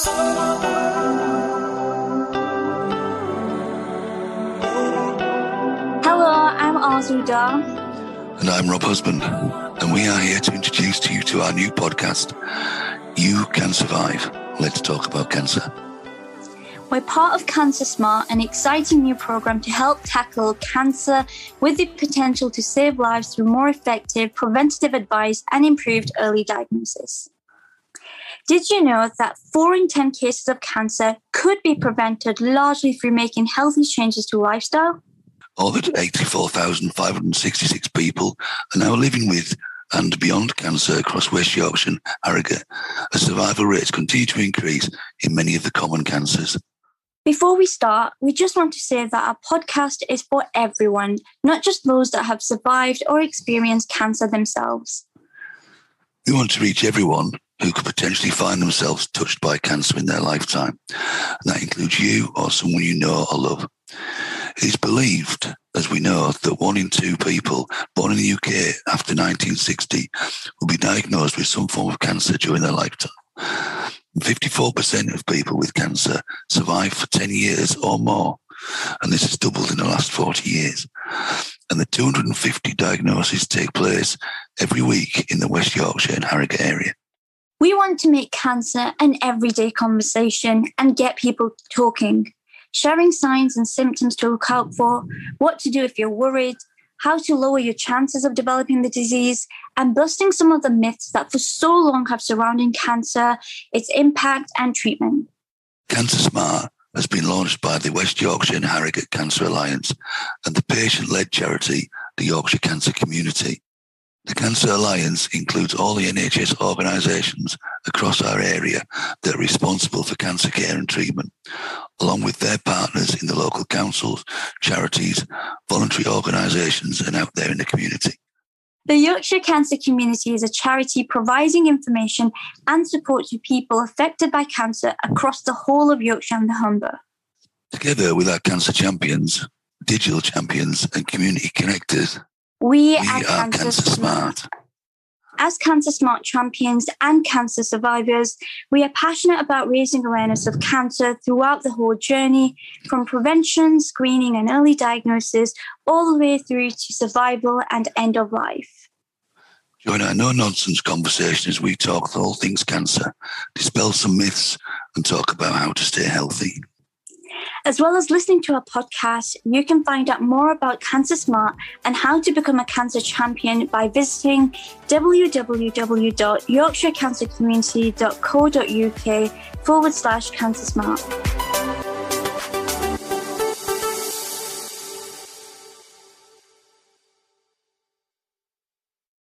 Hello, I'm Azuda. And I'm Rob Husband, and we are here to introduce to you to our new podcast, You Can Survive. Let's talk about cancer. We're part of Cancer Smart, an exciting new program to help tackle cancer with the potential to save lives through more effective preventative advice and improved early diagnosis. Did you know that 4 in 10 cases of cancer could be prevented largely through making healthy changes to lifestyle? All that 84,566 people are now living with and beyond cancer across West Yorkshire and Harrogate, as survival rates continue to increase in many of the common cancers. Before we start, we just want to say that our podcast is for everyone, not just those that have survived or experienced cancer themselves. We want to reach everyone who could potentially find themselves touched by cancer in their lifetime. And that includes you or someone you know or love. It is believed, as we know, that 1 in 2 people born in the UK after 1960 will be diagnosed with some form of cancer during their lifetime. 54% of people with cancer survive for 10 years or more, and this has doubled in the last 40 years. And the 250 diagnoses take place every week in the West Yorkshire and Harrogate area. We want to make cancer an everyday conversation and get people talking, sharing signs and symptoms to look out for, what to do if you're worried, how to lower your chances of developing the disease, and busting some of the myths that for so long have surrounded cancer, its impact and treatment. Cancer Smart has been launched by the West Yorkshire and Harrogate Cancer Alliance and the patient-led charity, the Yorkshire Cancer Community. The Cancer Alliance includes all the NHS organisations across our area that are responsible for cancer care and treatment, along with their partners in the local councils, charities, voluntary organisations and out there in the community. The Yorkshire Cancer Community is a charity providing information and support to people affected by cancer across the whole of Yorkshire and the Humber. Together with our cancer champions, digital champions and community connectors, we are Cancer Smart. As Cancer Smart champions and cancer survivors, we are passionate about raising awareness of cancer throughout the whole journey, from prevention, screening and early diagnosis, all the way through to survival and end of life. Join our no-nonsense conversation as we talk all things cancer, dispel some myths and talk about how to stay healthy. As well as listening to our podcast, you can find out more about Cancer Smart and how to become a cancer champion by visiting www.yorkshirecancercommunity.co.uk/Cancer Smart.